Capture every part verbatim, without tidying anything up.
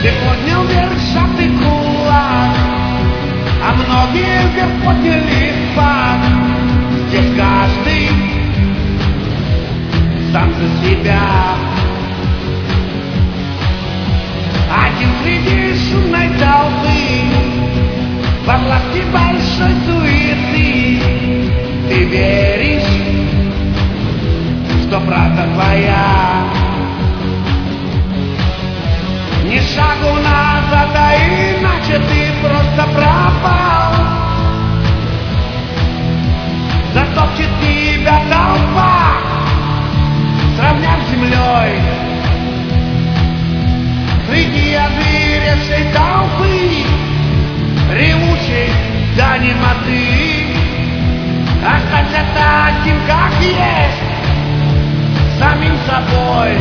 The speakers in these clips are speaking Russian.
Ты поднял вверх сжатый кулак, а многие вверх подняли флаг. Здесь каждый сам за себя, один среди шумной толпы, во власти большой суеты. Ты веришь, что правда твоя? Ни шагу назад, а иначе ты просто пропал. Затопчет тебя толпа, сравняв с землей. Среди озверевшей толпы, ревущей до немоты, останься таким, как есть, самим собой.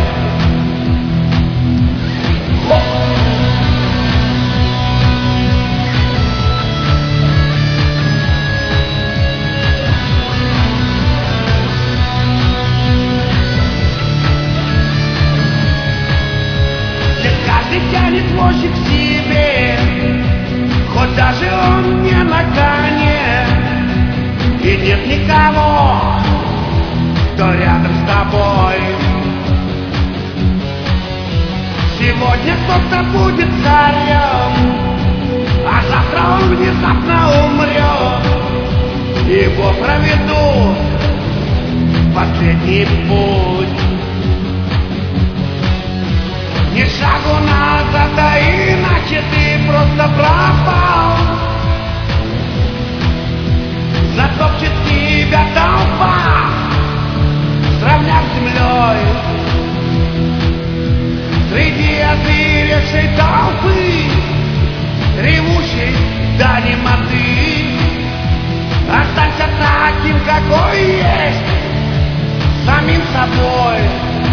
Здесь каждый тянет воздух к себе, хоть даже он не на коне, и нет никого, кто рядом с тобой. Сегодня кто-то будет царем, а завтра он внезапно умрет. Его проведут в последний путь. Ни шагу назад, а иначе ты просто пропал. Затопчет тебя толпа, сравняв с землей. Среди озверевшей толпы, ревущей до немоты, останься таким, какой есть, самим собой.